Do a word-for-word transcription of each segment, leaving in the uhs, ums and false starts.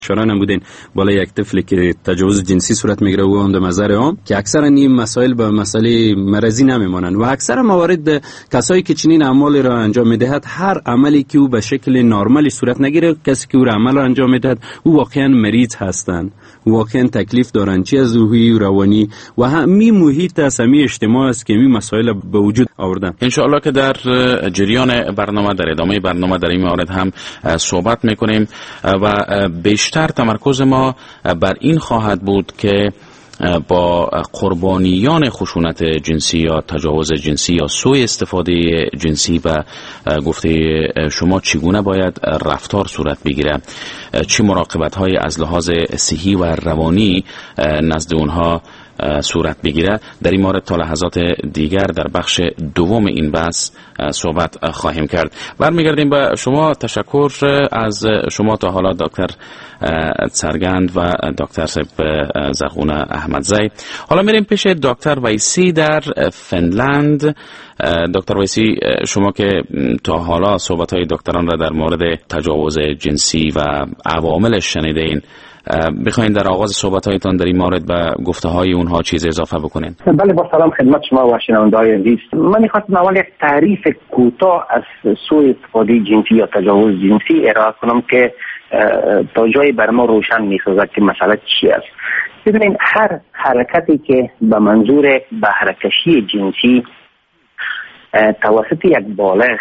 اشاره نمودین بالای یک طفلی که تجاوز جنسی صورت میگیره و هم در نظر عام که اکثرا این مسائل به مسئله مرضی نمیمانند و اکثر موارد کسایی که چنین اعمالی را انجام میدهد هر عملی که او به شکل نرمالی صورت نگیره، کسی که او را عمل را انجام میدهد او واقعا مریض هستند، واقعا تکلیف دارند، چه از روحی و روانی و همین محیط همی اجتماع است که این مسائل به وجود آوردن. ان شاء الله که در جریان برنامه، در ادامه برنامه در این مورد هم صحبت میکنیم و بیشتر تمرکز ما بر این خواهد بود که با قربانیان خشونت جنسی یا تجاوز جنسی یا سوء استفاده جنسی و گفته شما چگونه باید رفتار صورت بگیره، چه مراقبت های از لحاظ صحی و روانی نزد اونها صورت بگیره، در این مورد تا لحظات دیگر در بخش دوم این بحث صحبت خواهیم کرد. برمیگردیم به شما. تشکر از شما تا حالا دکتر سرگند و دکتر زرغونه احمدزی. حالا میریم پیش دکتر ویسی در فنلند. دکتر ویسی، شما که تا حالا صحبت های دکتران را در مورد تجاوز جنسی و عواملش شنیدین، بخواین در آغاز صحبت‌هایتان در این مورد به گفته‌های اونها چیز اضافه بکنین؟ بله، با سلام خدمت شما و شنونده‌های عزیز. من می‌خواستم اول یک تعریف کوتاه از سوء استفاده جنسی یا تجاوز جنسی ارائه کنم که تا جایی بر ما روشن می‌سازد که مسئله چی است. ببینید، هر حرکتی که به منظور بهره‌کشی جنسی توسط یک بالغ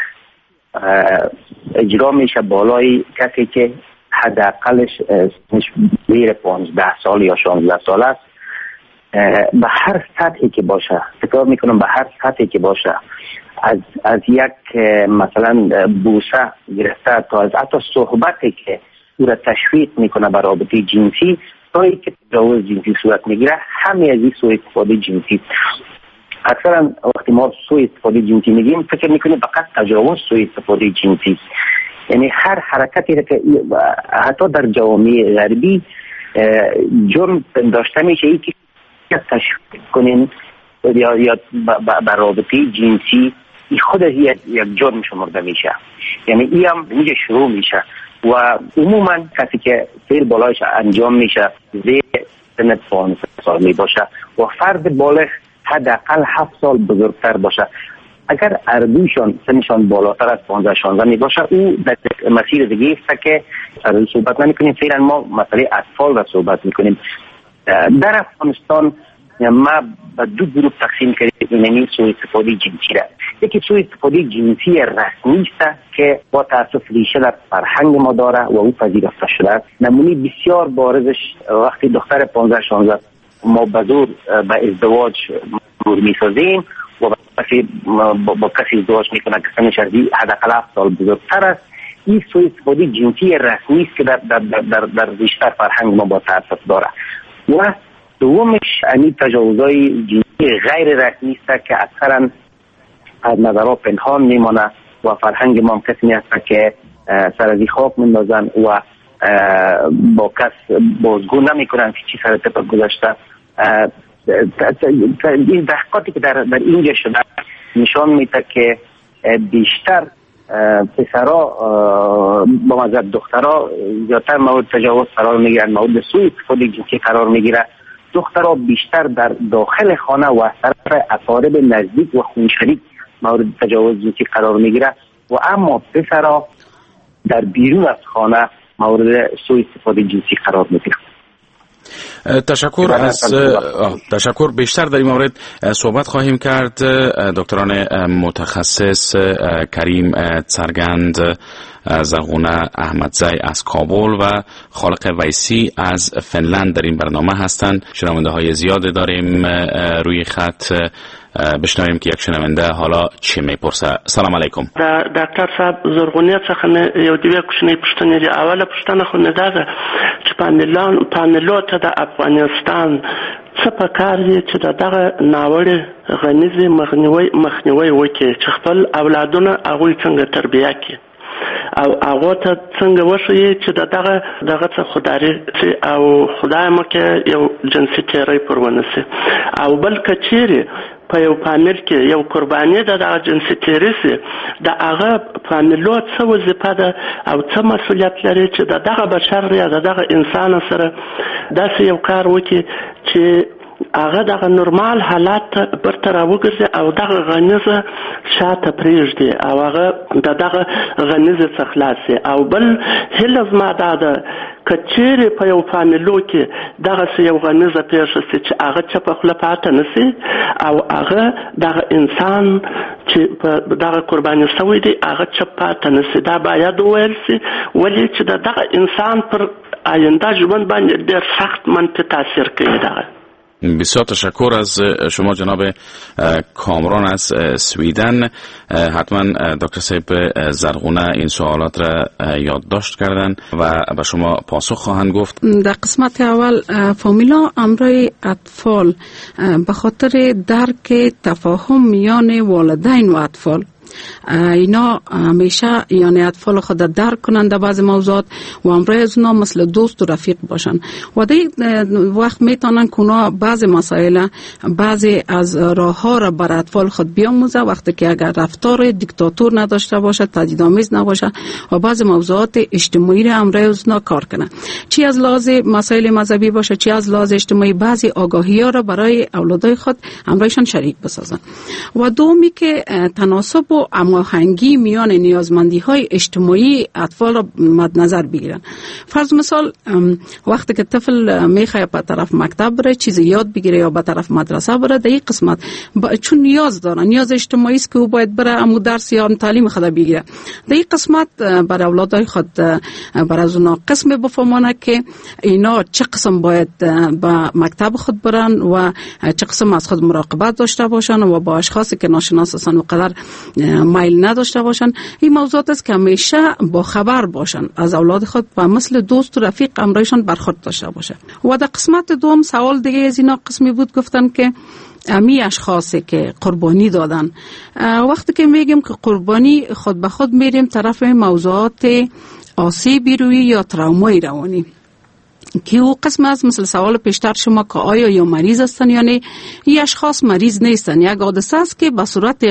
اجرا میشه بالای کسی که حداقلش بیر پانزده سال یا شانزده سال است، به هر سطحی که باشه، فکر میکنم به هر سطحی که باشه، از از یک مثلا بوسه گرفته تا از حتی صحبتی که او را تشویق میکنه به رابطه جنسی تا اینکه تجاوز جنسی صورت میگیره، همه از این سوء استفاده جنسی. اکثرا وقتی ما سوء استفاده جنسی میگیم فکر میکنیم فقط تجاوز سوء استفاده جنسی، یعنی هر حرکتی که حتی در جوامع غربی جرم داشته میشه ای که تشویق کنین یا یا به رابطه جنسی خود یک جرم شمرده میشه، یعنی این هم اینجا شروع میشه و عموما کسی که فعل بالایش انجام میشه زیر سن پانزده سال می باشه و فرد بالغ حداقل هفت سال بزرگتر باشه. اگر اردوشان سنشان بالاتر از پانزده شانزده می باشه، او در مسیر دیگه است که سر صحبت نمی کنیم. فعلا ما مسئله اطفال را صحبت می کنیم. در افغانستان ما به دو گروه تقسیم کردیم این سوء استفاده جنسی را. یکی سوء استفاده جنسی رسمی است که با تاسف ریشه در فرهنگ ما داره و او پذیرفته شده. نمونه بسیار بارزش وقتی دختر پانزده شانزده ما به زور به ازدواج مجبور می‌سازیم و با کسی با کسی ازدواج میکنه که سنش از حداقل هفت سال بزرگتر است، این سوء استفاده جنسی رسمی است که در در در در بیشتر فرهنگ ما با تاسف داره. و دومش این تجاوزهای جنسی غیر رسمی است که اکثرا از نظرها پنهان میمانه و فرهنگ ما هم کسی هست که سر از خواب میندازن و با کس بازگو نمیکنن که چی سر طبق گذاشته. این تحقیقاتی که در, در اینجا شده نشان میده که بیشتر پسرها با مزد دخترها زیادتر مورد تجاوز قرار میگیرن، مورد سوء استفاده جنسی قرار میگیره. دخترها بیشتر در داخل خانه و از طرف اقارب نزدیک و خونشریک مورد تجاوز جنسی قرار میگیره و اما پسرها در بیرون از خانه مورد سوء استفاده جنسی قرار میگیره. تشکر از تشکر بیشتر در این مورد صحبت خواهیم کرد. دکتران متخصص کریم سرگند، زرغونه احمدزی از کابل و خالق ویسی از فنلند در این برنامه هستند. شنونده های زیاد داریم روی خط. بشنویم که یک شنونده حالا چی میپرسه. سلام علیکم. ډاکټر صاحب، زرغونې څخه یو دوه کوچنۍ پوښتنې دي. اوله پوښتنه خو نه ده چې پانلان پانلو ته د افغانستان څه پکار دي چې دغه ناوړه غنیزه مخنیوي مخنیوي وکړي چې خپل اولادونه هغوی څنګه تربیه کړي او هغه ته څنګه وښیي چې دغه دغه څه خدای او خدای مکه یو جنسي تیری پر ونسي او بل کچيري په یو فامیل کې یو قرباني ده د جنسي تیري سي د هغه فامیلو څه وظیفه ده او څه مسؤلیت لري چې د دغه بشر یا د دغه انسان سره داسې یو کار وکړي چې هغه دغه نورمال حالات برته راوګرځي او دغه غنیزه شاته پرېږدي او هغه د دغه غنیزه څخه خلاصي. او بل هیله زما دا ده که چیرې په یو فامیلو کې دغسې یو غنیزه پېښه سي چې هغه چپه خوله پاته نه سي او هغه دغه انسان چې په دغه قرباني شوی دی هغه چپ پاته نه سي. دا باید وویل سي ولې چې د دغه انسان پر آینده ژوند باندې ډېر سخت منفي تاثیر کوي. دغه بسیار تشکر از شما جناب کامران از سویدن. حتما دکتر صاحب زرغونه این سوالات را یادداشت کردن و به شما پاسخ خواهند گفت. در قسمت اول فامیلا امرای اطفال به خاطر درک تفاهم میان والدین و اطفال اینا همیشه یعنی اطفال خود درک کنند در بعض موضوعات و امرای از اونا مثل دوست و رفیق باشن و در وقت میتونن که اونا بعض مسائل بعضی از راه ها را بر اطفال خود بیاموزه وقتی که اگر رفتار دیکتاتور نداشته باشه تهدیدآمیز نباشه و بعض موضوعات اجتماعی را امرای از اونا کار کنه چی از لحاظ مسائل مذهبی باشه چی از لحاظ اجتماعی بعضی آگاهی ها را برای اولادای خود امرایشان شریک بسازن و دومی که تناسب و هماهنگی میان نیازمندی های اجتماعی اطفال را مد نظر بگیرن. فرض مثال وقتی که طفل میخواد به طرف مکتب بره چیز یاد بگیره یا به طرف مدرسه بره در این قسمت چون نیاز دارن نیاز اجتماعی است که او باید بره امو درس یا تعلیم خود بگیره در این قسمت بر اولادای خود بر از اونا قسم بفهمانه که اینا چه قسم باید به مکتب خود برن و چه قسم از خود مراقبت داشته باشن و با اشخاصی که ناشناس هستن و قدر مایل نداشته باشن. این موضوعات است که همیشه با خبر باشن از اولاد خود و مثل دوست و رفیق امرایشان برخورد داشته باشه. و در قسمت دوم سوال دیگه از اینا قسمی بود گفتن که امی اشخاصی که قربانی دادن وقتی که میگیم که قربانی خود به خود میریم طرف موضوعات آسیب روحی یا ترومای روانی که او قسم از مثل سوال پیشتر شما که آیا یا مریض هستن یا نه این اشخاص مریض نیستن یک حادثه است که به صورت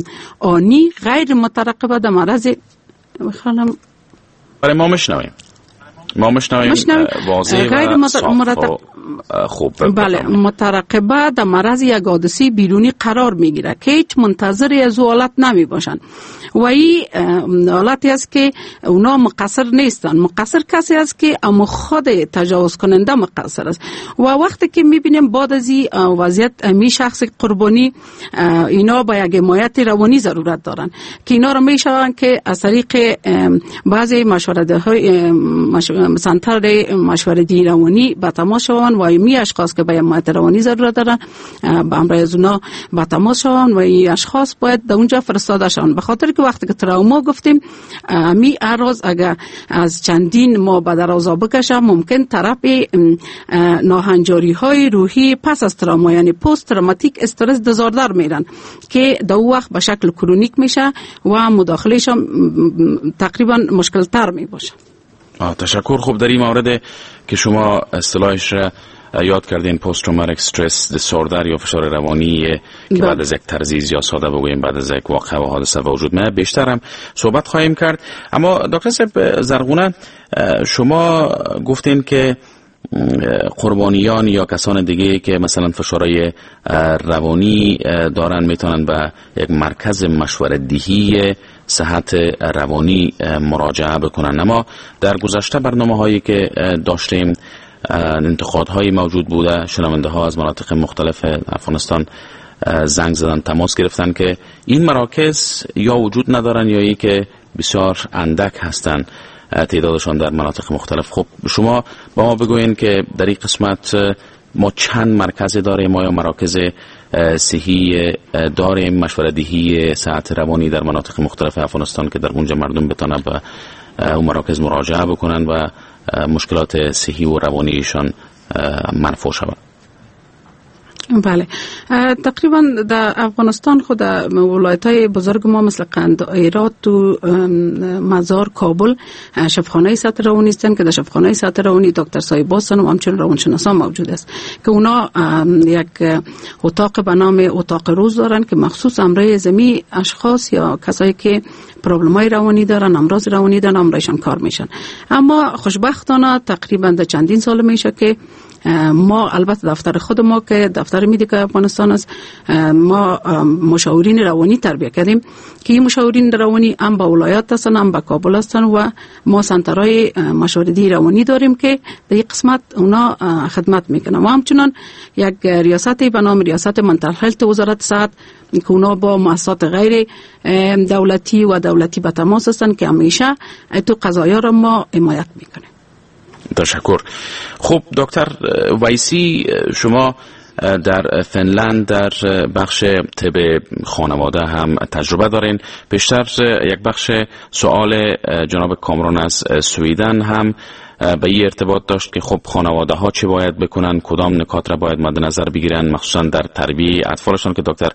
آنی غیر مترقبه در مرض بخوانم برای ما مشنویم ما مشنویم واضح و صاف و خوب بله مترقبه در مرض یک حادثه بیرونی قرار میگیره که هیچ منتظری از او حالت نمی باشن و این حالتی است که اونا مقصر نیستن مقصر کسی است که اما خود تجاوز کننده مقصر است و وقتی که میبینیم بعد از این وضعیت می شخص قربانی اینا با یک حمایت روانی ضرورت دارن که اینا رو میشون که از طریق بعضی مشورده های سنتر مشورتی روانی به تماس شوند و می اشخاص که به حمایت روانی ضرورت دارن به امر از اونا به تماس شوند و این اشخاص باید در اونجا فرستاده شوند به خاطر که وقتی که تروما گفتیم می اراز اگر از چندین ماه به درازا بکشه ممکن طرف ناهنجاری های روحی پس از تروما یعنی پست تروماتیک استرس دیزاردر میرن که در وقت به شکل کرونیک میشه و مداخلهش تقریبا مشکل تر می باشه. تشکر. خوب در این مورد که شما اصطلاحش را یاد کردین پست تروماتیک استرس دیسوردر یا فشار روانی که بعد از یک ترزیز یا ساده بگوییم بعد از یک واقعه و حادثه وجود میاد بیشتر هم صحبت خواهیم کرد. اما دکتر صاحب زرغونه شما گفتین که قربانیان یا کسان دیگه که مثلا فشارهای روانی دارن میتونن به یک مرکز مشورت دهی صحت روانی مراجعه بکنن. اما در گذشته برنامه هایی که داشتیم انتقادهای موجود بوده شنونده ها از مناطق مختلف افغانستان زنگ زدن تماس گرفتن که این مراکز یا وجود ندارن یا ای که بسیار اندک هستن تعدادشان در مناطق مختلف. خب شما با ما بگوین که در این قسمت ما چند مرکز داریم ما یا مراکز صحی داریم مشورت‌دهی صحت روانی در مناطق مختلف افغانستان که در اونجا مردم بتونن به اون مراکز مراجعه بکنن و مشکلات صحی و روانیشان مرفوع شود. بله، تقریبا در افغانستان خود ولایت‌های بزرگ ما مثل قند، هرات و مزار، کابل شفاخانه سطح روانی هستند که در شفاخانه سطح روانی دکتر صاحب هستند و همچنین روانشناسان موجود است که اونا یک اتاق به نام اتاق روز دارن که مخصوص امرای زمین اشخاص یا کسایی که پرابلم‌های روانی دارن، امراض روانی دارن، امرایشان کار میشن. اما خوشبختانه تقریبا در چندین سال میشه که ما، البته دفتر خود ما که دفتر میدیکای افغانستان است، ما مشاورین روانی تربیت کردیم که این مشاورین روانی هم با ولایات هستن، هم با کابل هستن و ما سنترهای مشاوردی روانی داریم که در این قسمت اونا خدمت میکنن. و همچنان یک ریاستی به نام ریاست منتل هلت وزارت صحت که اونا با مؤسسات غیر دولتی و دولتی به تماس هستن که همیشه تو قضایا را ما حمایت میکنیم. تشکر. خب دکتر ویسی، شما در فنلند در بخش طب خانواده هم تجربه دارین. پیشتر یک بخش سوال جناب کامران از سویدن هم به این ارتباط داشت که خب خانواده ها چه باید بکنن، کدام نکات را باید مد نظر بگیرن، مخصوصا در تربیت اطفالشان که دکتر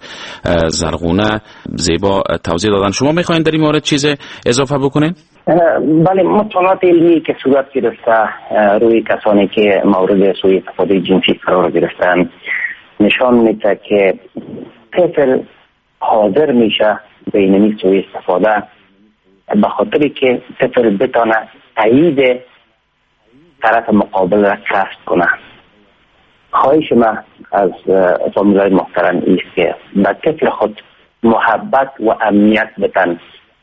زرغونه زیبا توضیح دادن. شما میخواین در این مورد چیز اضافه بکنین؟ بله، مطالعات علمی که صورت گرفته روی کسانی که مورد سوء استفاده جنسی قرار گرفتن نشان میده که طفل حاضر میشه به این سوء استفاده به خاطری که طفل بتانه تایید طرف مقابل را کسب کنه. خواهش من از فامیلای محترم است که به طفل خود محبت و امنیت بدن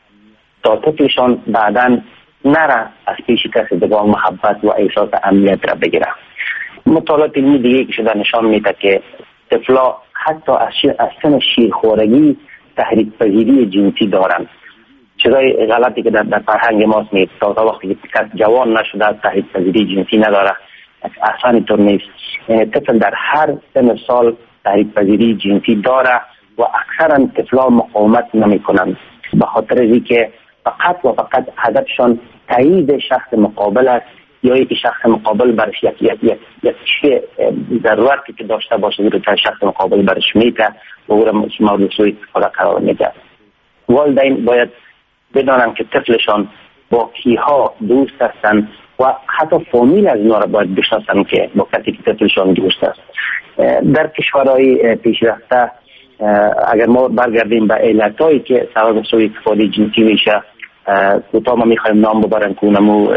تا طفلشان بعداً نره از پیش کسی دیگر محبت و احساس امنیت را بگیره. مطالعات علمی دیگه که شده نشان میده که طفلا حتی از, از سن شیرخوارگی تحریک پذیری جنسی دارن. چیزای غلطی که در, در فرهنگ ماست نیست. تا وقتی که کس جوان نشده تحریک پذیری جنسی نداره اصلا اینطور نیست. یعنی طفل در هر سن سال تحریک پذیری جنسی داره و اکثرا طفلا مقاومت نمی کنند به خاطر اینکه فقط و فقط هدفشان تایید شخص مقابل است یا اینکه شخص مقابل برش یک یک یک یک چیز ضرورتی که داشته باشه رو تا شخص مقابل برش میده و او را مورد سوء استفاده قرار میده. والدین باید بدانند که طفلشان با کیها دوست هستند و حتی فامیل از اینا را باید بشناسند که با کسی که طفلشان دوست است. در کشورهای پیشرفته اگر ما برگردیم به علتایی که سبب سوء استفاده جنسی میشه، کوتاه ما میخوایم نام ببرم که اونمو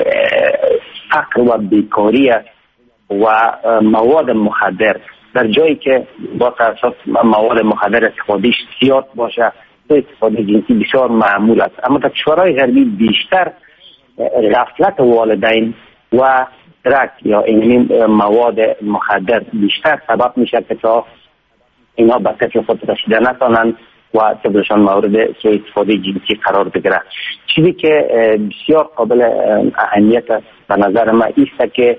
فقر و بیکاری است و مواد مخدر. در جایی که با تاسف مواد مخدر استفادهش زیاد باشه سوء استفاده جنسی بسیار معمول است. اما در کشورهای غربی بیشتر غفلت والدین و درک یا این مواد مخدر بیشتر سبب میشه که تا اینا به طفل خود رسیده نتانند و طفلشان مورد سوء استفاده جنسی قرار بگیره. چیزی که بسیار قابل اهمیت است به نظر من است که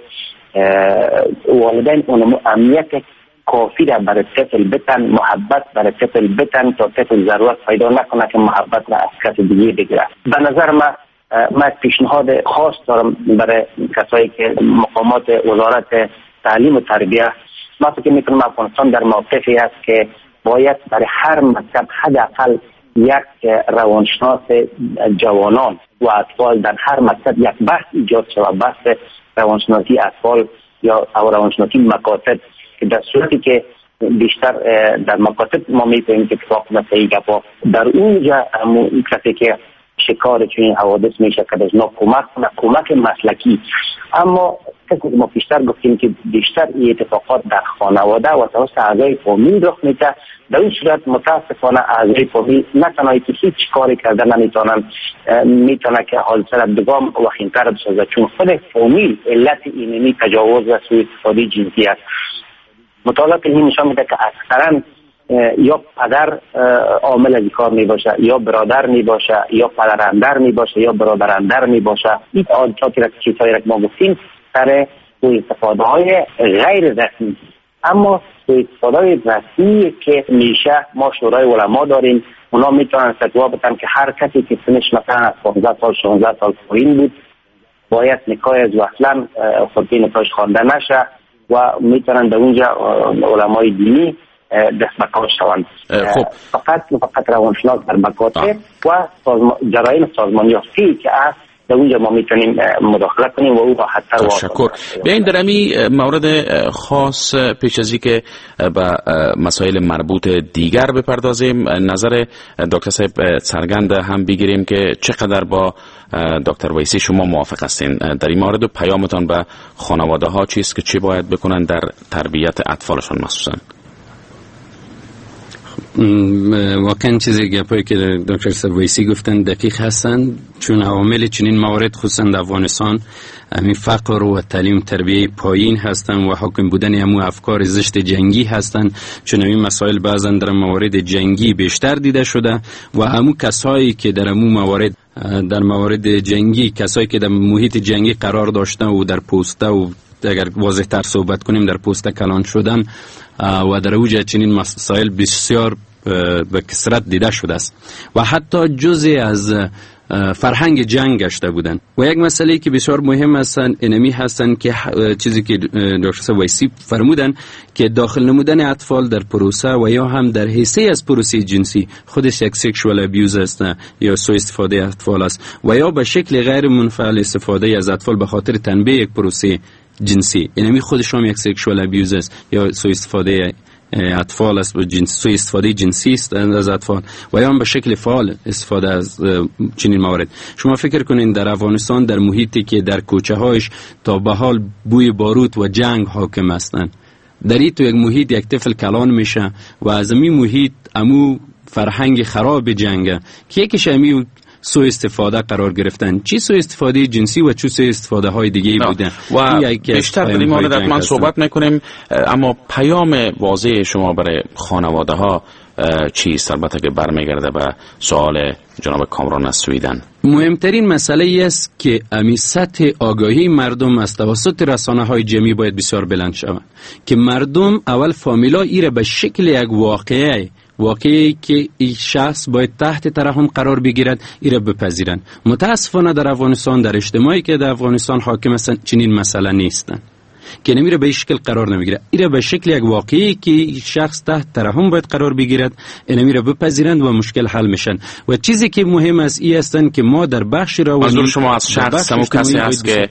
والدین اونمو امنیت کافی را برای طفل بتن، محبت برای طفل بتن تا طفل ضرورت پیدا نکنه که محبت را از کس دیگه بگیره. به نظر من من پیشنهاد خاص دارم برای کسایی که مقامات وزارت تعلیم و تربیت. ما فکر میکنم افغانستان در موقفی است که باید برای هر مکتب حداقل یک روانشناس جوانان و اطفال در هر مکتب یک بحث ایجاد شود، بحث روانشناسی اطفال یا روانشناسی مکاتب، که در صورتی که بیشتر در مکاتب ما می‌بینیم که اتفاق مثل گپا در اونجا کسی که شکار چنین حوادث میشه که از نا کمک کنه، کمک مسلکی. اما فکر ما بیشتر گفتیم که بیشتر این اتفاقات در خانواده و توسط اعضای فامیل رخ میده. در این صورت متاسفانه اعضای فامیل نه تنها که هیچ کاری کرده نمیتونن، میتونه که حادثه را دوام وخیم‌تر بسازه، چون خود فامیل علت اینمی تجاوز و سوء استفاده جنسی است. مطالعات علمی نشان میده که اکثرا یا پدر عامل از کار می باشه، یا برادر می باشه، یا پدراندر می باشه، یا برادراندر می باشه. این آنچاتی را که چیزهایی را که ما گفتیم سر سوء استفاده های غیر رسمی. اما سوء استفاده های رسمی که میشه ما شورای علما داریم، اونا میتونن فتوا بدن که هر کسی که سنش مثلا پانزده سال شانزده سال پایین بود باید نکاح از اصلا خودی نکاحش خوانده نشه و میتونن در اونجا علمای دینی دست به کار شوند. خب فقط فقط روانشناس در مکاتب و جرایم سازمانی یافته که است در اونجا ما میتونیم مداخله کنیم و او راحت‌تر. تشکر. بیاین در امی مورد خاص پیش از که به مسائل مربوط دیگر بپردازیم، نظر دکتر صاحب سرگند هم بگیریم که چقدر با دکتر ویسی شما موافق هستین در این مورد و پیامتان به خانواده ها چیست که چی باید بکنن در تربیت اطفالشون مخصوصا؟ واقعا چیزی گپایی که دکتر سرویسی گفتن دقیق هستند، چون عوامل چنین موارد خصوصا در افغانستان همین فقر و تعلیم تربیه پایین هستند و حاکم بودن همو افکار زشت جنگی هستند، چون این مسائل بعضا در موارد جنگی بیشتر دیده شده و همو کسایی که در همو موارد در موارد جنگی کسایی که در محیط جنگی قرار داشتن و در پوسته و اگر واضح تر صحبت کنیم در پوسته کلان شدن و در اوج چنین مسائل بسیار به کثرت دیده شده است و حتی جزء از فرهنگ جنگ گشته بودن. و یک مسئله که بسیار مهم هستن اینمی هستن که چیزی که دکتر ویسی فرمودن که داخل نمودن اطفال در پروسه و یا هم در حصه از پروسه جنسی خودش یک سکشوال ابیوز است یا سوء استفاده اطفال است و یا به شکل غیر منفعل استفاده از اطفال به خاطر تنبیه یک پروسه جنسی، اینمی خودش هم یک سکشوال ابیوز است یا سوء استفاده اطفال است و جنس سوء استفاده جنسی است از اطفال و یا هم به شکل فعال استفاده از چنین موارد. شما فکر کنین در افغانستان در محیطی که در کوچه هایش تا به حال بوی باروت و جنگ حاکم هستند، در این تو یک محیط یک طفل کلان میشه و از این محیط امو فرهنگ خراب جنگه که یکیش امی سوء استفاده قرار گرفتن، چی سوء استفاده جنسی و چی سوء استفاده های دیگه بودن و بیشتر در این مورد حتما صحبت میکنیم. اما پیام واضح شما برای خانواده ها چیست؟ البته که برمیگرده به سوال جناب کامران از سویدن. مهمترین مسئله ای است که امی سطح آگاهی مردم از توسط رسانه های جمعی باید بسیار بلند شود که مردم اول فامیلا ایره به شکل یک واقعه واقعی که این شخص باید تحت ترحم قرار بگیرد ایره بپذیرن. متاسفانه در افغانستان در اجتماعی که در افغانستان حاکم هستن چنین مسئله نیستن که نمیره به شکل قرار نمیگیره، ایره به شکل یک واقعی که شخص تحت ترحم باید قرار بگیرد نمیره بپذیرند و مشکل حل میشن. و چیزی که مهم است این هستن که ما در بخش روانی منظور شما از شخص همون کسی هست که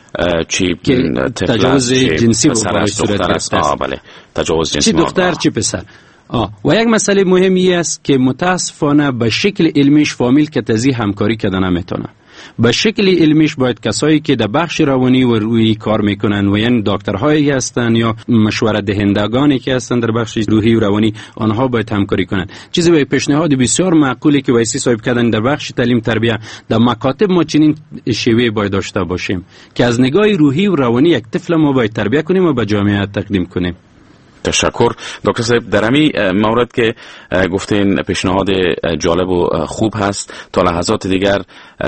چی تجاوز جنسی باید صورت گرفته است، بله تجاوز جنسی چی دختر چی پسر. آه. و یک مسئله مهمی است که متاسفانه به شکل علمیش فامیل که تزی همکاری کردن نمیتونه. به شکل علمیش باید کسایی که در بخش روانی و روحی کار میکنن و یعنی دکترهایی هستن یا مشورت دهندگانی که هستن در بخش روحی و روانی، آنها باید همکاری کنن. چیزی به پیشنهاد بسیار معقولی که ویسی صاحب کردن در بخش تعلیم تربیت در مکاتب ما چنین شیوه باید داشته باشیم که از نگاه روحی و روانی یک طفل ما باید تربیت کنیم و به جامعه تقدیم کنیم. تشکر دکتر صاحب. در امی مورد که گفتین پیشنهاد جالب و خوب هست، تا لحظات دیگر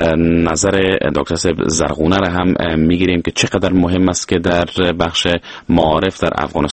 نظر دکتر صاحب زرغونه را هم میگیریم که چقدر مهم است که در بخش معارف در افغانستان